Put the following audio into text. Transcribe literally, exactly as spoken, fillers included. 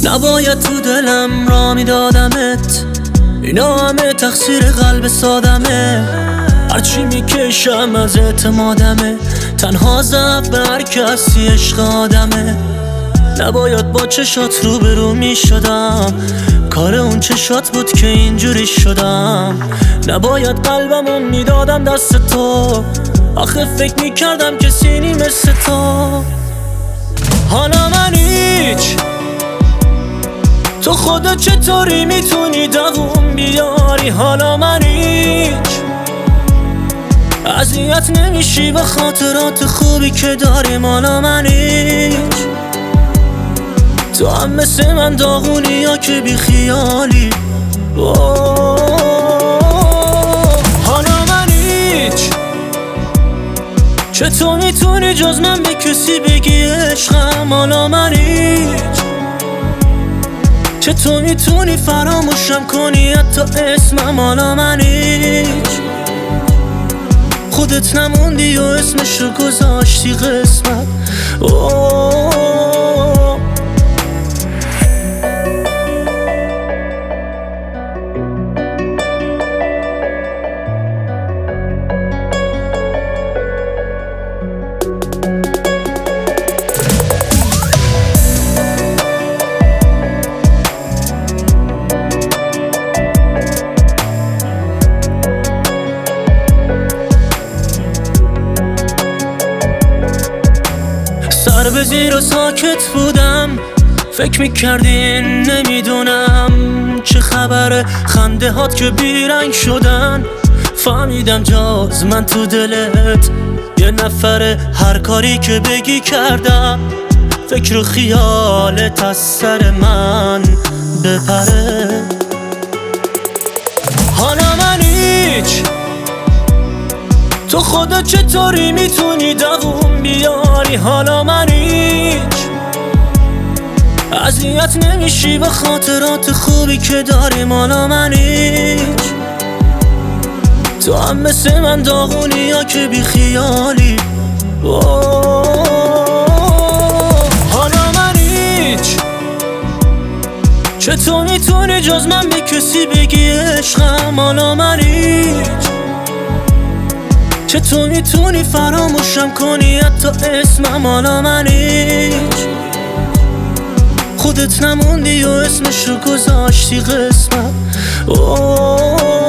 نباید تو دلم را میدادمت، اینا همه تقصیر قلب سادمه. هرچی میکشم از اعتمادمه، تنها ضعف به هر کسی عشق آدمه. نباید با چشات رو به رو میشدم، کار اون چشات بود که اینجوری شدم. نباید قلبمو میدادم دست تو، آخه فکر میکردم کسی نی مثل تو. حالا من هیچ، تو خدا چطوری میتونی دووم بیاری؟ حالا من هیچ، اذیت نمیشی به خاطرات خوبی که داریم؟ حالا من هیچ، تو هم مثل من داغونی یا که بی خیالی؟ حالا من هیچ، چطور میتونی جز من به کسی بگی عشقم؟ حالا من هیچ، چطور میتونی فراموشم کنی حتی اسمم؟ حالا من هیچ، خودت نموندی و اسمشو گذاشتی قسمت. سر به زیر و ساکت بودم، فکر میکردین نمیدونم چه خبره. خنده هات که بیرنگ شدن، فهمیدم جاز من تو دلت یه نفره. هر کاری که بگی کردم، فکر و خیالت از سر من بپره. حالا من هیچ، تو خدا چطوری میتونی دووم بیاری؟ حالا من هیچ، اذیت نمیشی به خاطرات خوبی که داریم؟ حالا من هیچ، تو هم مثل من داغونی یا که بی خیالی؟ حالا من هیچ، چطور میتونی جز من به کسی بگی عشقم؟ حالا من هیچ، چطور میتونی فراموشم کنی حتی اسمم؟ حالا من هیچ، خودت نموندی و اسمشو گذاشتی قسمت.